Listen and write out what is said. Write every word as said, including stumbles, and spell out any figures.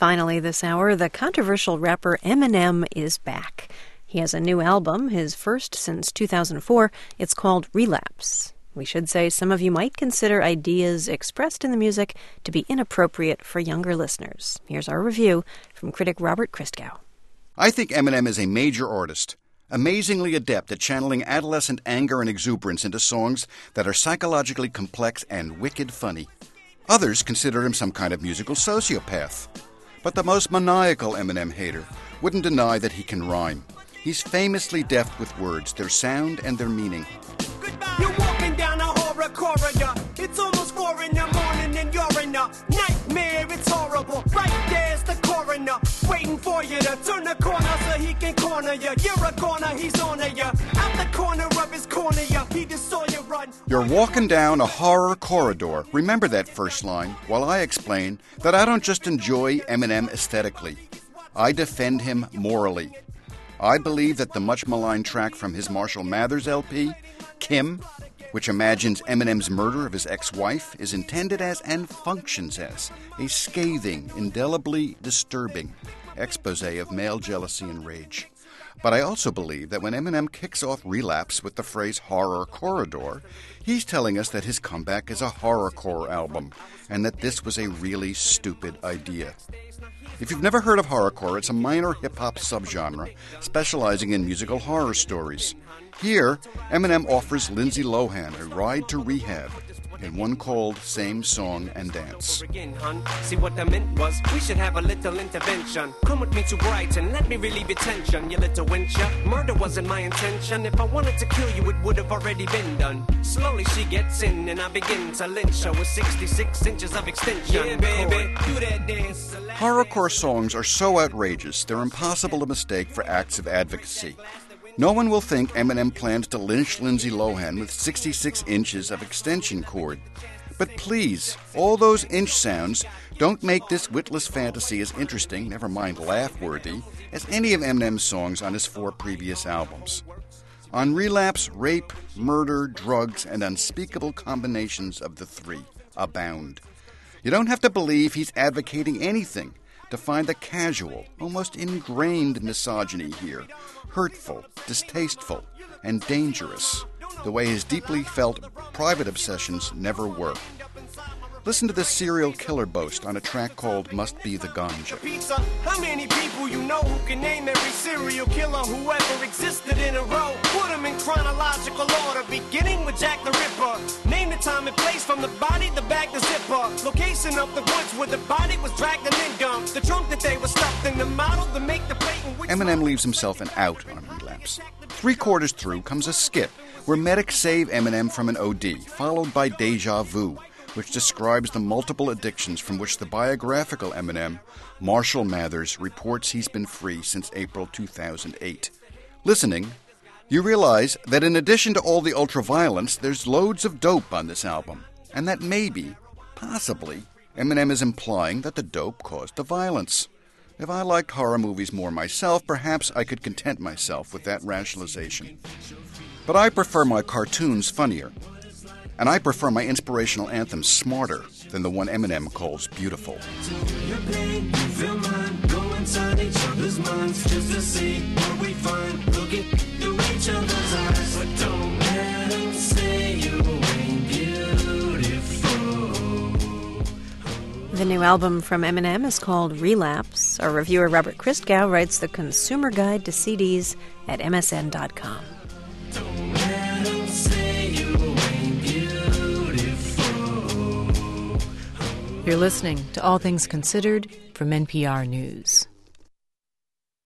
Finally this hour, the controversial rapper Eminem is back. He has a new album, his first since two thousand four. It's called Relapse. We should say some of you might consider ideas expressed in the music to be inappropriate for younger listeners. Here's our review from critic Robert Christgau. I think Eminem is a major artist, amazingly adept at channeling adolescent anger and exuberance into songs that are psychologically complex and wicked funny. Others consider him some kind of musical sociopath. But the most maniacal Eminem hater wouldn't deny that he can rhyme. He's famously deft with words, their sound and their meaning. You're walking down a horror corridor. It's almost four in the morning and you're in a nightmare. It's horrible. Right there's the coroner waiting for you to turn the corner so he can corner you. You're a corner, he's on you. Out the corner of his corner, you. He just saw you run. You're walking down a horror corridor. Remember that first line while I explain that I don't just enjoy Eminem aesthetically. I defend him morally. I believe that the much maligned track from his Marshall Mathers L P, Kim, which imagines Eminem's murder of his ex-wife, is intended as and functions as a scathing, indelibly disturbing expose of male jealousy and rage. But I also believe that when Eminem kicks off Relapse with the phrase horror corridor, he's telling us that his comeback is a horrorcore album, and that this was a really stupid idea. If you've never heard of horrorcore, it's a minor hip-hop subgenre specializing in musical horror stories. Here, Eminem offers Lindsay Lohan a ride to rehab in one called Same Song and Dance. See what I meant was we should have a little intervention. Come with me to Brighton, let me relieve your tension, you little wencher. Murder wasn't my intention. If I wanted to kill you, it would have already been done. Slowly she gets in and I begin to lynch her with sixty-six inches of extension. Yeah, baby, do that dance. Horrorcore songs are so outrageous, they're impossible to mistake for acts of advocacy. No one will think Eminem plans to lynch Lindsay Lohan with sixty-six inches of extension cord. But please, all those inch sounds don't make this witless fantasy as interesting, never mind laugh-worthy, as any of Eminem's songs on his four previous albums. On Relapse, rape, murder, drugs, and unspeakable combinations of the three abound. You don't have to believe he's advocating anything to find the casual, almost ingrained misogyny here, hurtful, distasteful, and dangerous, the way his deeply felt private obsessions never were. Listen to this serial killer boast on a track called Must Be the Ganja. How many people you know who can name every serial killer who ever existed in a row? Put them in chronological order, beginning with Jack the Ripper. Name the time and place from the body, the bag, the zipper. Location of the woods where the body was dragged and then dumped. The trunk that they were stuffed in, the model to make the plate. Eminem leaves himself an out on Relapse. Three quarters through comes a skit where medics save Eminem from an O D, followed by Deja Vu, which describes the multiple addictions from which the biographical Eminem, Marshall Mathers, reports he's been free since April two thousand eight. Listening, you realize that in addition to all the ultra-violence, there's loads of dope on this album, and that maybe, possibly, Eminem is implying that the dope caused the violence. If I liked horror movies more myself, perhaps I could content myself with that rationalization. But I prefer my cartoons funnier. And I prefer my inspirational anthems smarter than the one Eminem calls beautiful. The new album from Eminem is called Relapse. Our reviewer Robert Christgau writes the Consumer Guide to C Ds at M S N dot com. You're listening to All Things Considered from N P R News.